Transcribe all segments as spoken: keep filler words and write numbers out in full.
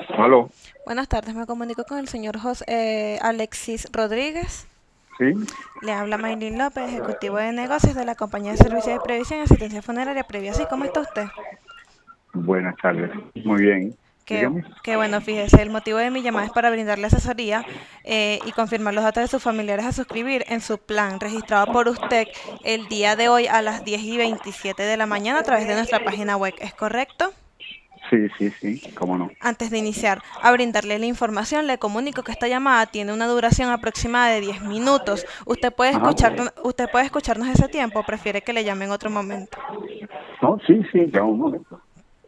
Aló, Buenas tardes, me comunico con el señor José, eh, Alexis Rodríguez. sí, Le habla Maylin López, ejecutivo de negocios de la compañía de servicios de previsión y asistencia funeraria previa. ¿Sí? ¿Cómo está usted? buenas tardes. Muy bien, Que, dígame. que bueno, fíjese, el motivo de mi llamada es para brindarle asesoría eh, y confirmar los datos de sus familiares a suscribir en su plan registrado por usted el día de hoy a las diez y veintisiete de la mañana a través de nuestra página web. ¿Es correcto? Sí, sí, sí, cómo no. Antes de iniciar a brindarle la información, le comunico que esta llamada tiene una duración aproximada de diez minutos. ¿Usted puede Ajá. escuchar, usted puede escucharnos ese tiempo o prefiere que le llame en otro momento? No, sí, sí, ya un momento.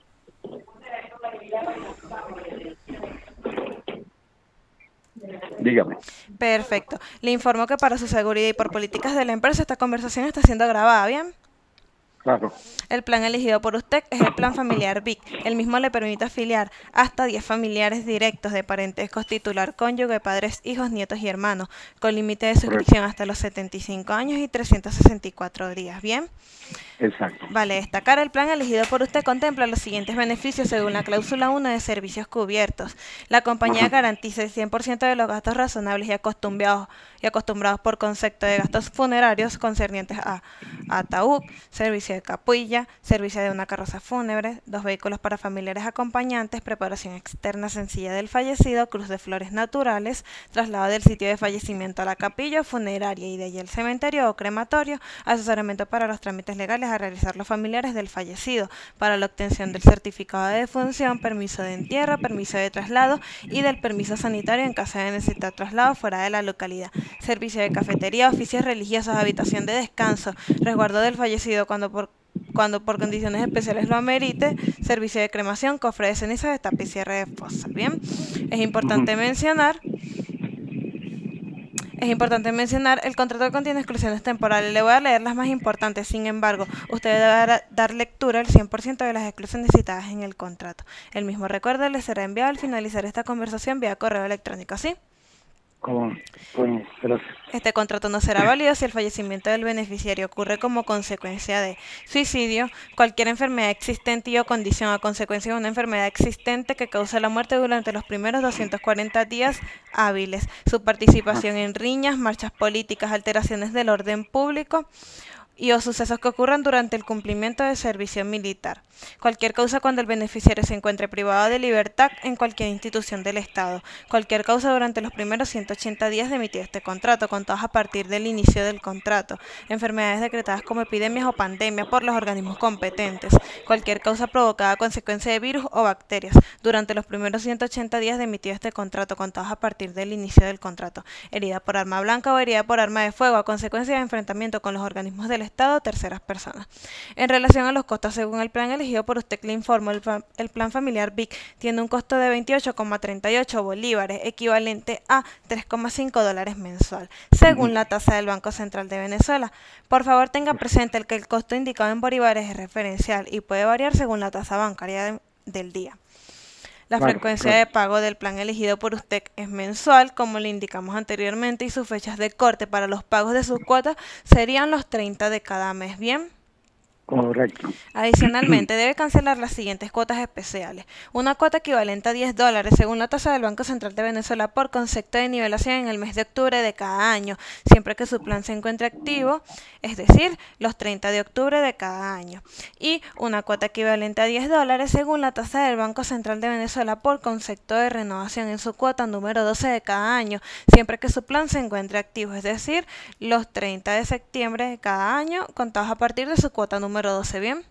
Dígame. Perfecto. Le informo que para su seguridad y por políticas de la empresa esta conversación está siendo grabada, ¿bien? Claro, El plan elegido por usted es el plan familiar V I C. El mismo le permite afiliar hasta diez familiares directos de parentescos titular, cónyuge, padres, hijos, nietos y hermanos, con límite de correcto, suscripción hasta los setenta y cinco años y trescientos sesenta y cuatro días. Bien. exacto. Vale destacar, el plan elegido por usted contempla los siguientes beneficios según la cláusula uno de servicios cubiertos. La compañía Ajá, garantiza el cien por ciento de los gastos razonables y acostumbrados, y acostumbrados por concepto de gastos funerarios concernientes a ataúd, servicio de capilla, servicio de una carroza fúnebre, dos vehículos para familiares acompañantes, preparación externa sencilla del fallecido, cruz de flores naturales, traslado del sitio de fallecimiento a la capilla funeraria y de allí al cementerio o crematorio, asesoramiento para los trámites legales a realizar los familiares del fallecido, para la obtención del certificado de defunción, permiso de entierro, permiso de traslado y del permiso sanitario en caso de necesitar traslado fuera de la localidad, servicio de cafetería, oficios religiosos, habitación de descanso, resguardo del fallecido cuando por cuando por condiciones especiales lo amerite, servicio de cremación, cofre de cenizas, destape y cierre de fosa. Bien, es ajá. importante mencionar es importante mencionar, el contrato contiene exclusiones temporales. Le voy a leer las más importantes. Sin embargo, usted debe dar, dar lectura al cien por ciento de las exclusiones citadas en el contrato. El mismo recuerdo le será enviado al finalizar esta conversación vía correo electrónico. ¿Sí? ¿Cómo no? Bueno, gracias. Este contrato no será válido si el fallecimiento del beneficiario ocurre como consecuencia de suicidio, cualquier enfermedad existente y o condición a consecuencia de una enfermedad existente que cause la muerte durante los primeros doscientos cuarenta días hábiles, su Ajá. participación en riñas, marchas políticas, alteraciones del orden público y o sucesos que ocurran durante el cumplimiento de servicio militar. Cualquier causa cuando el beneficiario se encuentre privado de libertad en cualquier institución del Estado. Cualquier causa durante los primeros ciento ochenta días de emitido este contrato, contados a partir del inicio del contrato. Enfermedades decretadas como epidemias o pandemias por los organismos competentes. Cualquier causa provocada a consecuencia de virus o bacterias durante los primeros ciento ochenta días de emitido este contrato, contados a partir del inicio del contrato. Herida por arma blanca o herida por arma de fuego a consecuencia de enfrentamiento con los organismos del Estado o terceras personas. En relación a los costos, según el plan elegido por usted, le informo, el, el plan familiar V I C tiene un costo de veintiocho coma treinta y ocho bolívares, equivalente a tres coma cinco dólares mensual, Ujú. según la tasa del Banco Central de Venezuela. Por favor, tenga presente el que el costo indicado en bolívares es referencial y puede variar según la tasa bancaria de, del día. La Claro, frecuencia claro. de pago del plan elegido por usted es mensual, como le indicamos anteriormente, y sus fechas de corte para los pagos de sus cuotas serían los treinta de cada mes. Bien. Correcto. Adicionalmente, debe cancelar las siguientes cuotas especiales. Una cuota equivalente a diez dólares según la tasa del Banco Central de Venezuela por concepto de nivelación en el mes de octubre de cada año, siempre que su plan se encuentre activo, es decir, los treinta de octubre de cada año. Y una cuota equivalente a diez dólares según la tasa del Banco Central de Venezuela por concepto de renovación en su cuota número doce de cada año, siempre que su plan se encuentre activo, es decir, los treinta de septiembre de cada año, contados a partir de su cuota número doce. Bien.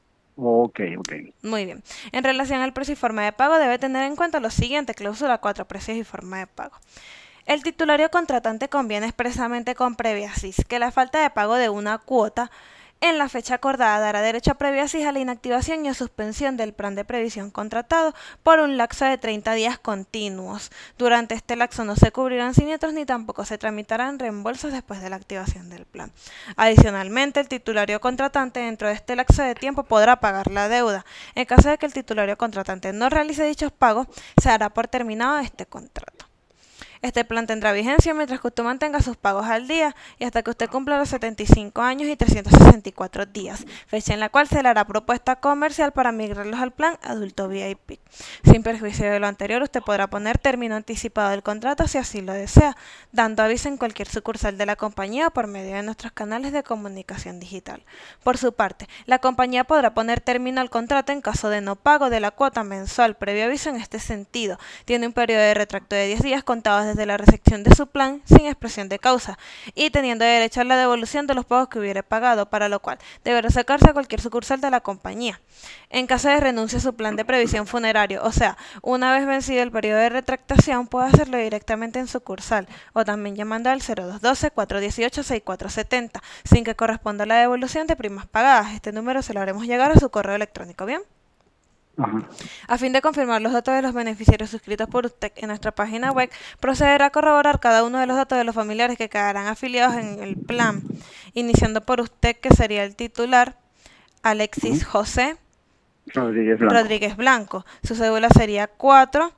Ok, ok. Muy bien. En relación al precio y forma de pago, debe tener en cuenta lo siguiente, cláusula cuatro, precios y forma de pago. El titulario contratante conviene expresamente con previa C I S que la falta de pago de una cuota en la fecha acordada dará derecho a previa C I S a la inactivación y a suspensión del plan de previsión contratado por un lapso de treinta días continuos. Durante este lapso no se cubrirán siniestros ni tampoco se tramitarán reembolsos después de la activación del plan. Adicionalmente, el titulario contratante dentro de este lapso de tiempo podrá pagar la deuda. En caso de que el titulario contratante no realice dichos pagos, se dará por terminado este contrato. Este plan tendrá vigencia mientras que usted mantenga sus pagos al día y hasta que usted cumpla los setenta y cinco años y trescientos sesenta y cuatro días, fecha en la cual se le hará propuesta comercial para migrarlos al plan adulto V I P. Sin perjuicio de lo anterior, usted podrá poner término anticipado del contrato si así lo desea, dando aviso en cualquier sucursal de la compañía o por medio de nuestros canales de comunicación digital. Por su parte, la compañía podrá poner término al contrato en caso de no pago de la cuota mensual previo aviso en este sentido. Tiene un periodo de retracto de diez días contados desde la recepción de su plan sin expresión de causa y teniendo derecho a la devolución de los pagos que hubiere pagado, para lo cual deberá sacarse a cualquier sucursal de la compañía. En caso de renuncia a su plan de previsión funerario, o sea, una vez vencido el periodo de retractación, puede hacerlo directamente en sucursal o también llamando al cero dos uno dos, cuatro uno ocho, seis cuatro siete cero sin que corresponda la devolución de primas pagadas. Este número se lo haremos llegar a su correo electrónico, ¿bien? Ajá. A fin de confirmar los datos de los beneficiarios suscritos por usted en nuestra página web, procederá a corroborar cada uno de los datos de los familiares que quedarán afiliados en el plan, iniciando por usted, que sería el titular, Alexis José Rodríguez Blanco. Rodríguez Blanco. Su cédula sería cuatro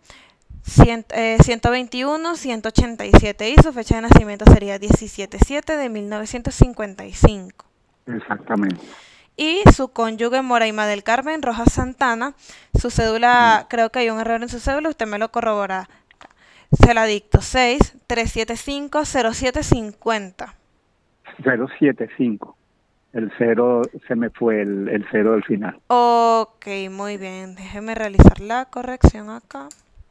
ciento veintiuno ciento ochenta y siete y su fecha de nacimiento sería diecisiete siete de mil novecientos cincuenta y cinco. Exactamente. Y su cónyuge Moraima del Carmen Rojas Santana, su cédula, creo que hay un error en su cédula, usted me lo corroborará. Se la dicto, seis tres siete cinco cero siete cinco cero. cero siete cinco. El cero, se me fue el, el cero del final. Ok, muy bien, déjeme realizar la corrección acá.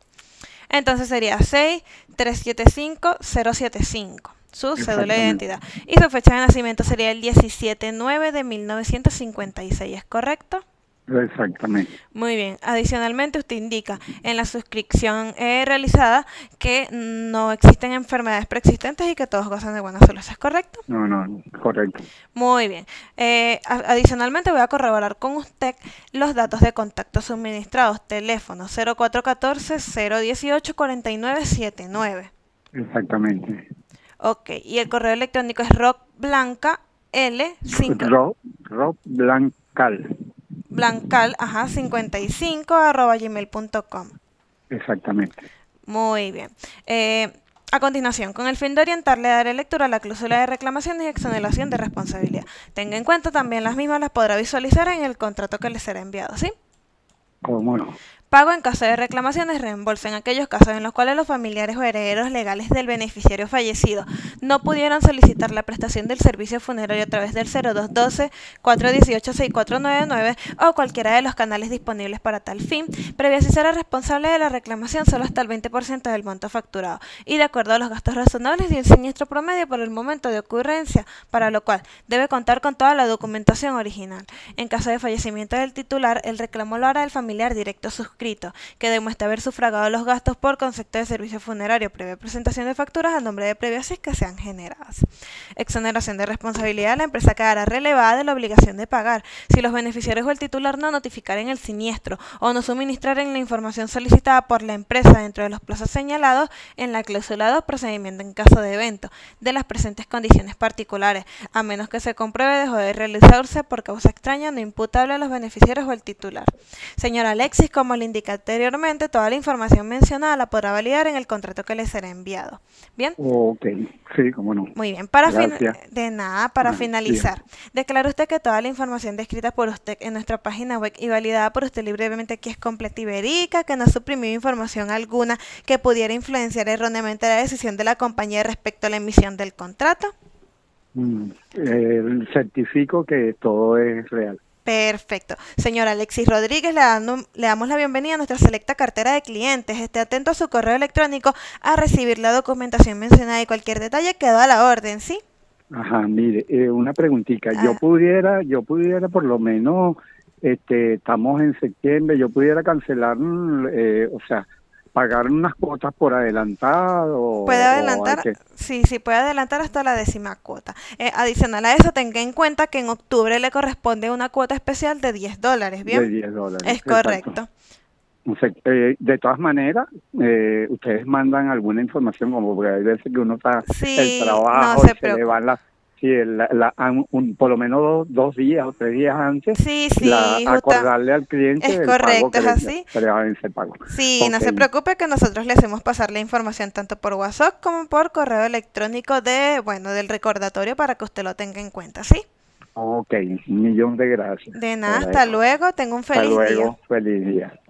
Entonces sería seis tres siete cinco cero siete cinco. Su cédula de identidad. Y su fecha de nacimiento sería el diecisiete nueve de mil novecientos cincuenta y seis, ¿es correcto? Exactamente. Muy bien. Adicionalmente, usted indica en la suscripción eh, realizada que no existen enfermedades preexistentes y que todos gozan de buena salud, ¿es correcto? No, no, correcto. Muy bien. Eh, adicionalmente, voy a corroborar con usted los datos de contacto suministrados. Teléfono cero cuatro uno cuatro, cero uno ocho, cuatro nueve siete nueve. Exactamente. Ok, y el correo electrónico es rockblanca l cinco Rob, Rob Blancal. Blancal, ajá, cincuenta y cinco arroba gmail punto com. Exactamente. Muy bien. Eh, a continuación, con el fin de orientarle a darle lectura a la cláusula de reclamaciones y exoneración de responsabilidad. Tenga en cuenta también las mismas las podrá visualizar en el contrato que le será enviado, ¿sí? ¿Cómo no? Pago en caso de reclamaciones, reembolso en aquellos casos en los cuales los familiares o herederos legales del beneficiario fallecido no pudieron solicitar la prestación del servicio funerario a través del cero dos uno dos, cuatro uno ocho, seis cuatro nueve nueve o cualquiera de los canales disponibles para tal fin, previa si será responsable de la reclamación solo hasta el veinte por ciento del monto facturado y de acuerdo a los gastos razonables de un siniestro promedio por el momento de ocurrencia, para lo cual debe contar con toda la documentación original. En caso de fallecimiento del titular, el reclamo lo hará el familiar directo suscrito, que demuestre haber sufragado los gastos por concepto de servicio funerario previa presentación de facturas a nombre de previas que sean generadas. Exoneración de responsabilidad. La empresa quedará relevada de la obligación de pagar si los beneficiarios o el titular no notificaren el siniestro o no suministraren la información solicitada por la empresa dentro de los plazos señalados en la cláusula dos, procedimiento en caso de evento, de las presentes condiciones particulares, a menos que se compruebe dejó de realizarse por causa extraña no imputable a los beneficiarios o el titular. Señora Alexis, como le indica anteriormente, toda la información mencionada la podrá validar en el contrato que le será enviado. ¿Bien? Ok, sí, cómo no. Muy bien. Para fin Gracias. de nada, para Ah, finalizar, declara usted que toda la información descrita por usted en nuestra página web y validada por usted libremente aquí es completa y verídica, que no suprimió información alguna que pudiera influenciar erróneamente la decisión de la compañía respecto a la emisión del contrato. Mm, eh, certifico que todo es real. Perfecto. Señora Alexis Rodríguez, le, dando, le damos la bienvenida a nuestra selecta cartera de clientes. Esté atento a su correo electrónico a recibir la documentación mencionada y cualquier detalle quedó a la orden, ¿sí? Ajá, mire, eh, una preguntita. Ah. Yo pudiera, yo pudiera por lo menos, este, estamos en septiembre, yo pudiera cancelar, mm, eh, o sea, pagar unas cuotas por adelantado. Puede o hay adelantar, que- sí, sí, puede adelantar hasta la décima cuota. Eh, adicional a eso, tenga en cuenta que en octubre le corresponde una cuota especial de diez dólares, ¿bien? de diez dólares. Es correcto. Exacto. O sea, eh, de todas maneras, eh, ustedes mandan alguna información, como porque hay veces que uno está Sí, el trabajo no se y se le preocupe. van las sí, la, la- an- un- por lo menos dos, dos días o tres días antes, Sí, la, sí, justa- acordarle al cliente es el pago correcto, que es le, así. que le va a vencer el pago. Sí, no Ok, se preocupe que nosotros le hacemos pasar la información tanto por WhatsApp como por correo electrónico de, bueno, del recordatorio para que usted lo tenga en cuenta, ¿sí? ok, un millón de gracias. De Te nada, hasta agradezco. luego, tenga un Hasta feliz día. luego, feliz día.